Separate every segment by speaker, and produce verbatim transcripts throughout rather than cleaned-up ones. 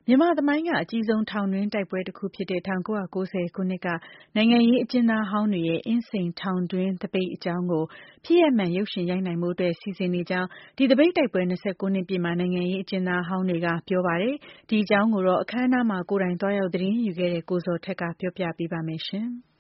Speaker 1: မြန်မာသမိုင်းကအကြီးဆုံးထောင်တွင်းတိုက်ပွဲတစ်ခုဖြစ်တဲ့၁၉၉၀ခုနှစ်ကနိုင်ငံရေးအကျဉ်းသားဟောင်းတွေရဲ့အင်းစိန်ထောင်တွင်းသပိတ်အကြောင်းကိုဖြစ်ရပ်မှန်ရုပ်ရှင်ရိုက်နိုင်ဖို့အတွက်စီစဉ်နေကြောင်းဒီသပိတ်တိုက်ပွဲ၂၉နှစ်ပြည့်မှာနိုင်ငံရေးအကျဉ်းသားဟောင်းတွေကပြောပါတယ်။ဒီအကြောင်းကိုတော့အခမ်းအနားမှာကိုယ်တိုင်သွားရောက်သတင်းယူခဲ့တဲ့ကိုဇော်ထက်ကပြောပြပေးပါမယ်ရှင်။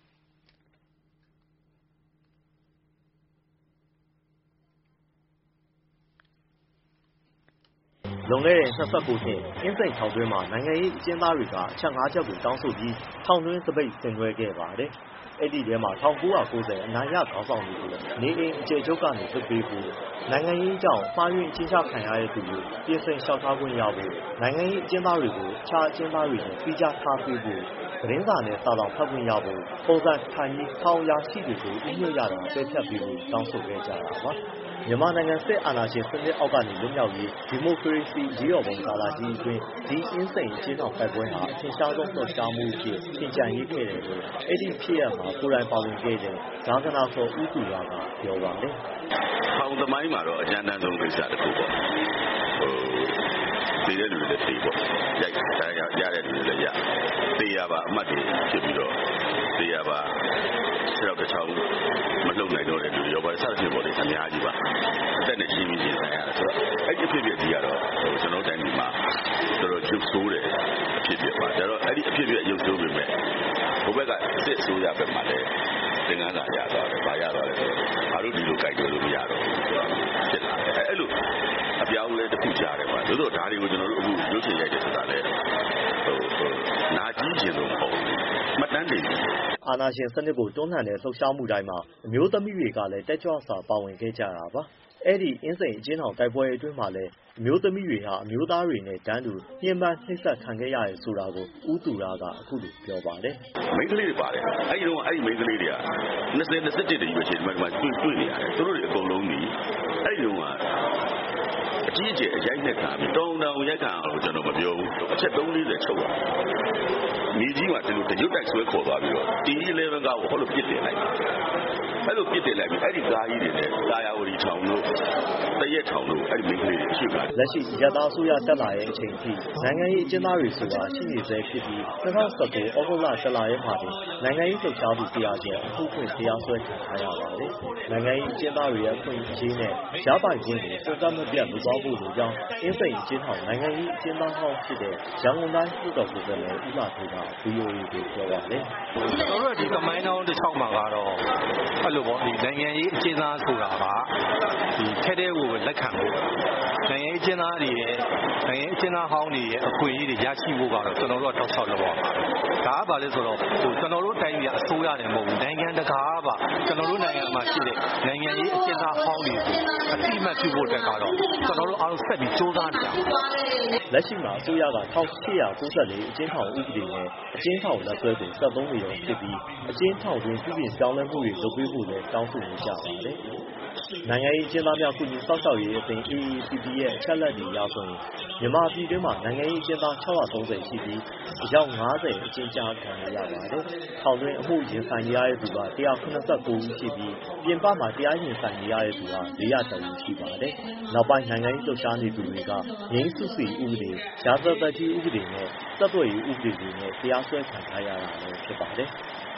Speaker 2: လွန်ခဲ့တဲ့၂၉နှစ်အင်းစိန်ထောင်တွင်းမှာနိုင်ငံရေးအကျဉ်းသားတွေကအချက်၅ချက်ကိုတောင်းဆိုပြီးထောင်တွင်းသပိတ်ဆင်နွှဲခဲ့ပါတယ်။အဲ့ဒီထဲမှာ၁၉၉၀အနာရခေါင်းဆောင်တွေကိုနေအိမ်အကျယ်ချုပ်ကနေလွှတ်ပေးဖို့နိုင်ငံရေးကြောင့်မှားယွင်းအချင်းချခံရတဲ့သူတွေပြင်ဆင်လျှောက်ထားခွင့်ရဖို့နိုင်ငံရေးအကျဉ်းသားတွေကိုအခြားအကျဉ်းသားတွေနဲ့ပြီးခြားထားပေးဖို့သတင်းစာနဲ့စာတောင်ဖတ်ခွင့်ရဖို့ပုံစံထိုင်ပြီးထောင်အရာရှိတွေကိုဥညွှတ်ရတာပယ်ဖြတ်ပေးဖို့တောင်းဆိုခဲ့ကြတာပါ။မြန်မာနိုင်ငံစစ်အာဏာရှင်စနစ်အောက်ကနေလွတ်မြောက်ရေးဒီမိုကရေစီရေးတော်ပုံကာလကြီးအတွင်းဒီအင်းစိန်အကျဉ်းထောင်တိုက်ပွဲဟာအထင်ရှားဆုံးလှုပ်ရှားမှုအဖြစ်သင်ကြံရေးခဲ့တယ်လို့အဲ့ဒီဖြစ်ရပ်မှာကိုယ်တိုင်ပါဝင်ခဲ့တဲ့ဇာကနာခေါ်ဦးသူရကပြောပါတယ်
Speaker 3: ။ထောင်သမိုင်းမှာတော့အကြမ်းတမ်းဆုံးကိစ္စတစ်ခုပေါ့။ဟိုတည်တဲ့လူတွေလည်းတည်ပေါ့။ရိုက်တာရတဲ့လူတွေလည်းရ။တေးရပါအမှတ်တွေဖြစ်ပြီးတော့တေးရပါဆရာတစ်ချောင်းမလုံနိုင်တော့တဲ့လူတွေရောပါစသဖြင့်ပေါ့လေအများကြီးပါအသက်နဲ့ချင်းချင်းဆိုင်ရတယ်ဆိုတော့အဲ့ဒီအဖြစ်အပျက်ကြီးကတော့ကျွန်တော်တိုင်းပြည်မှာတော်တော်ရုပ်ဆိုးတယ်အဖြစ်အပျက်ပါဒါတော့အဲ့ဒီအဖြစ်အပျက်ရုပ်ဆိုးပေမဲ့ဘိုးဘက်ကစစ်ဆိုးရပဲမှာလေသင်္ကန်းစာရသွားတယ်ဗာရသွားတယ်ဆိုတော့အားတို့ဒီလိုကြိုက်တယ်လို့မရတော့ဘူးဖြစ်လာတယ်အဲ့လိုအပြောင်းလဲတစ်ခုကြားတယ်ပါသို့တော့ဒါတွေကိုကျွန်တော်တို့အခုရုပ်ရှင်ရိုက်တယ်ဆိုတာလေဟိုနာကြီးခြင်းလို့မဟုတ်ဘူးမှတ်တမ်းတွေ
Speaker 2: အာဏာရှင်စနစ်ကိုတွန်းလှန်တဲ့လှုပ်ရှားမှုတိုင်းမှာအမျိုးသမီးတွေကလည်းတက်ကြွစွာပါဝင်ခဲ့ကြတာပါအဲ့ဒီအင်းစိန်အကျဉ်းထောင်တိုက်ပွဲအတွင်းမှာလည်းအမျိုးသမီးတွေဟာအမျိုးသားတွေနဲ့တန်းတူညှဉ်းပန်းနှိပ်စက်ခံခဲ့ရတယ်ဆိုတာကိုဦးသူရကအခုလိုပြောပါတယ်
Speaker 3: မိန်းကလေးတွေပါတယ်အဲ့ဒီတော့အဲ့ဒီမိန်းကလေးတွေက၂၀ ၂၁တည်းရွေးချယ်ဒီမှာတွေ့တွေ့နေရတယ်သူတို့တွေအကုန်လုံးကြီးအဲ့ဒီတော့အကြီးအကျယ်အရိုက်နဲ့ခံပြီးတောင်းတောင်းရိုက်ခံအောင်ကျွန်တော်မပြောဘူးအချက်၃၄၀ချုပ်ပါမြေကြီးမှာဒီလိုတရွတ်တိုက်ဆွဲခေါ်သွားပြီးတော့တီအီ၁၁ကကိုဟောလို့ပြစ်တင်လိုက်အဲ့လိုပြစ်တင်လိုက်ပြီးအဲ့ဒီကားကြီးတွေနဲ့တာယာဝတီထောင်တို့တရက်ထောင်တို့အဲ့ဒီမိန်းကလေးတွေအရှိက
Speaker 2: လက်ရှိရတာအစိုးရတက်လာတဲ့အချိန်ထိနိုင်ငံရေးအကျဉ်းသားတွေဆိုတာရှိနေသေးဖြစ်ပြီး၂၀၁၉ဩဂုတ်လတလရဲမှာတင်နိုင်ငံရေးလှုပ်ရှားသူတရားကျအမှုဖွင့်တရားစွဲခံထားရပါတယ်နိုင်ငံရေးအကျဉ်းသားတွေရဲ့အခွင့်အရေးနဲ့ရပိုင်ခွင့်ကိုစံတမပြတ်လူသွားဖို့လိုကြောင်းအင်းစိန်အကျဉ်းထောင်နိုင်ငံရေးအကျဉ်းသားဟောင်းဖြစ်တဲ့ရန်ကုန်တိုင်းပြည်တော်ကိုယ်စားလှယ်ဦးလာဖေးက ဗွီအိုအေကိုပြောပါတယ်
Speaker 4: ကျွန်တော်တို့ဒီကမိုင်းတောင်းတစ်ချောင်းမှာကတော့အဲ့လိုပေါ့ဒီနိုင်ငံရေးအကျဉ်းသားဆိုတာကဒီထဲထဲကိုလက်ခံဖို့နိုင်ငံရေးအကျဉ်းသားတွေရဲ့နိုင်ငံရေးအကျဉ်းသားဟောင်းတွေရဲ့အခွင့်အရေးတွေရရှိဖို့ကတော့ကျွန်တော်တို့တောက်လျှောက်လုပ်ပါမယ်ဒါကဘာလဲဆိုတော့ဟိုကျွန်တော်တို့တိုင်းပြည်အစိုးရတယ်မဟုတ်ဘူးနိုင်ငံတကာပါကျွန်တော်တို့နိုင်ငံမှာရှိတဲ့နိုင်ငံရေးအကျဉ်းသားဟောင်းတွေကိုအတိအမှတ်ပြုဖို့အတွက်ကတော့ကျွန်တော်တို့အားလုံးဆက်ပြီးစူးစမ်းနေကြပါ
Speaker 2: လက်ရှိမှာအစိုးရက၁၈၉၄အကျဉ်းထောင်ဥပဒေနဲ့အကျဉ်းထောင်လက်ဆွဲကိုဆက်သုံးနေတော့ဖြစ်ပြီးအကျဉ်းထောင်တွင်ပြည်ပြင်ပြောင်းလဲမှုတွေလုပ်ပေးဖို့လည်းတောင်းဆိုနေကြပါတယ်နိုင်ငံရေးအကျဉ်းသားများကုညီစောင့်ရှောက်ရေးအသင်း အေအေပီပီ ရဲ့အချက်အလက်တွေရဆိုရင်မြန်မာပြည်တွင်းမှာနိုင်ငံရေးအကျဉ်းသား၆၃၀ရှိပြီးအယောက်၅၀အကျဉ်းချခံရပါတယ်။ထောင်တွင်းအမှုရင်ဆိုင်နေရတဲ့သူက၁၇၉ဦးရှိပြီးပြင်ပမှာတရားရင်ဆိုင်နေရတဲ့သူက၄၀၁ဦးရှိပါတယ်။နောက်ပိုင်းနိုင်ငံရေးလှုပ်ရှားနေသူတွေကငြိမ်းစုစီဥပဒေ၊ရာဇသတ်ကြီးဥပဒေနဲ့ဆက်သွယ်ရေးဥပဒေတွေနဲ့တရားစွဲခံထားရတာလည်းဖြစ်ပါတယ်။